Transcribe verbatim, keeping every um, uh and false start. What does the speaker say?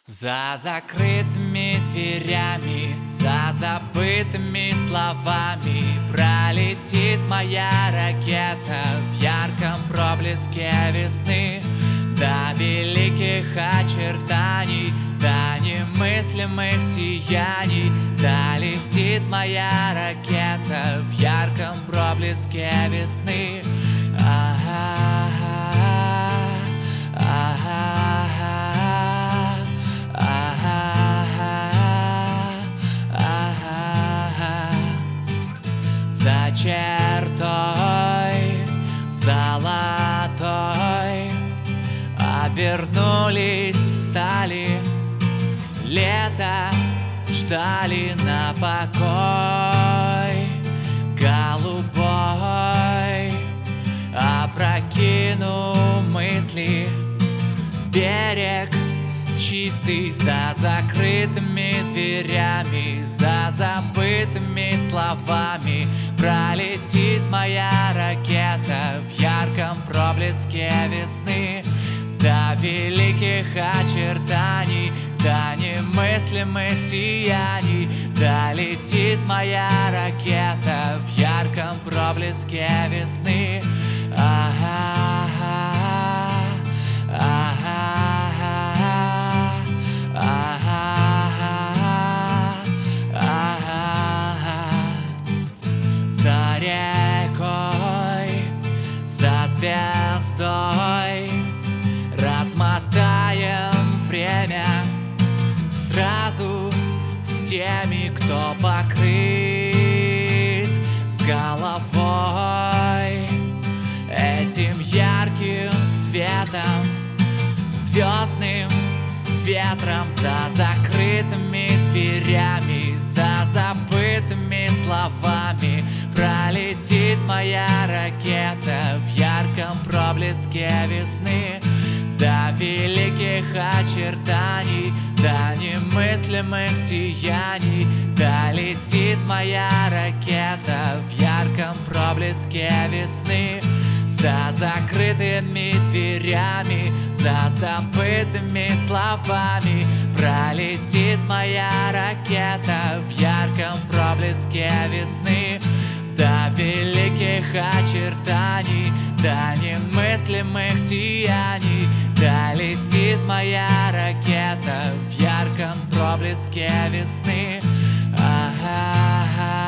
За закрытыми дверями, за забытыми словами пролетит моя ракета в ярком проблеске весны. До великих очертаний, до немыслимых сияний долетит моя ракета в ярком проблеске весны. А-а-а, а-а-а, а-а-а, а-а-а. За чертой золотой обернулись, встали, лето ждали на покой. Голубой опрокинул мысли, берег чистый за закрытыми дверями, за забытыми словами пролетит моя ракета в ярком проблеске весны. До великих очертаний, до немыслимых сияний долетит моя ракета в ярком проблеске весны. А-а-а, а-а-а, а-а-а, а-а-а. За рекой, за звездой размотаем время сразу с теми, кто покрыт с головой этим ярким светом, звездным ветром. За закрытыми дверями, за забытыми словами пролетит моя ракета в ярком проблеске весны. До великих очертаний, до немыслимых сияний долетит моя ракета в ярком проблеске весны. За закрытыми дверями, за забытыми словами пролетит моя ракета в ярком проблеске весны. До великих очертаний, до немыслимых сияний долетит моя ракета в ярком проблеске весны. А-а-а.